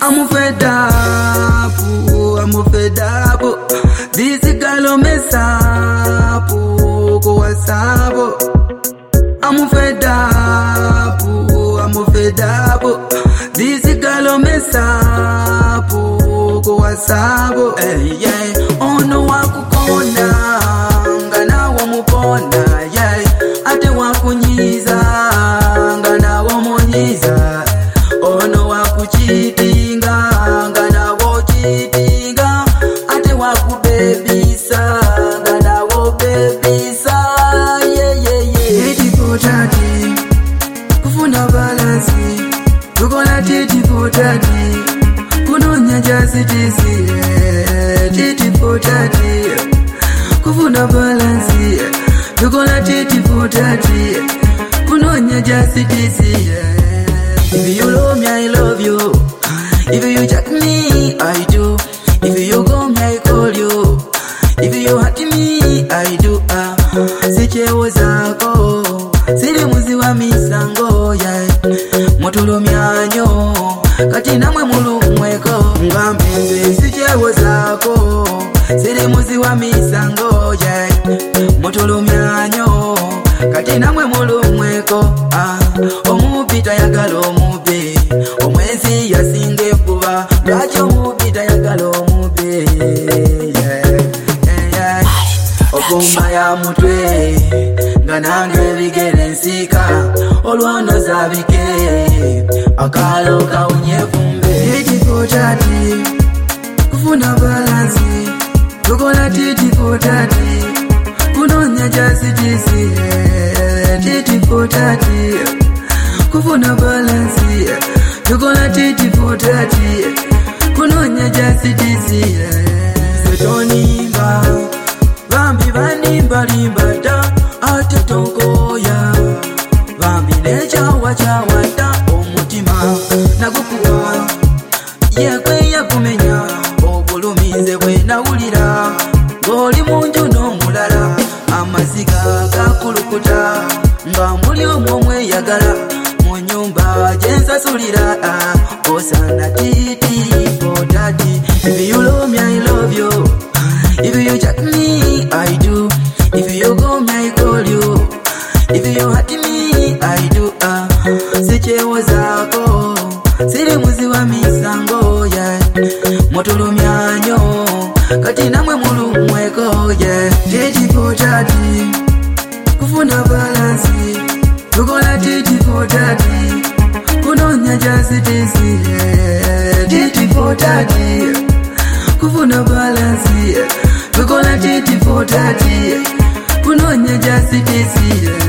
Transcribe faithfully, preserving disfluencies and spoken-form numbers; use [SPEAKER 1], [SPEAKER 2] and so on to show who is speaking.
[SPEAKER 1] I'm fed up, I'm fed up. This girl mess up, go asabo. I'm fed up, I'm fed up. This girl mess up, go asabo. Hey yeah, ono wakukona, ngana wamupona. Yeah, ate wakunyiza, ngana wamonyiza. Ono wakuchitinga, ngana wochitinga. Ate wakubebisa, ngana wobebisa. Yeah yeah yeah. Titi potati, kufuna balansi. Tukola titi potati, kunonya jasitisi. Titi potati, kufuna balansi. Tukola titi potati, kunonya jasitisi. If you love me, I love you. If you chat me, I do. If you call me, I call you. If you hurt me, I do. Ah, sichewo zako, siri muzi wa misango ya. Motulo myanyo, kati namwe mulumweko. Ngampenze sichewo zako, siri muzi wa misango ya. Motulo myanyo, kati namwe mulumweko. Ah, omupita yagala omube, omwezi yasinge kuba. Lwaki omupita yagala omube. Yeah, yeah. Okumba ya mutwe, nga nange bigere nsika. Olwono zabike, akalo kaunye kumbe. Titi potati, kufuna balansi. Tukola titi potati, kunonya jasitisi. Titi potati, kufuna balansi. Tukola titi potati, kunonya jasitisi. Setonimba, bambi banimba limba da. Ate tonkoya, bambi necha wacha wata. Omutima nagukuwa, yekwe yakumenya. Obulumize bwe nawulira, ng'oli munju n'omulala. Amaziga gakulukuta, nga muli omwo mweyagala. Mu nyumba gye nsasulira, osana titi potati. If you love me, I love you. If you chat me, I do. If you call me, I call you. If you hurt me, I do. Ah, sichewo zako, siri muzi wa misango ya. Motulo myanyo, kati namwe mulumweko. Yeah, titi potati, kufuna balansi. Tukola titi potati, kunonya jasitisi. Titi potati, kufuna balansi. Tukola titi potati, kunonya jasitisi.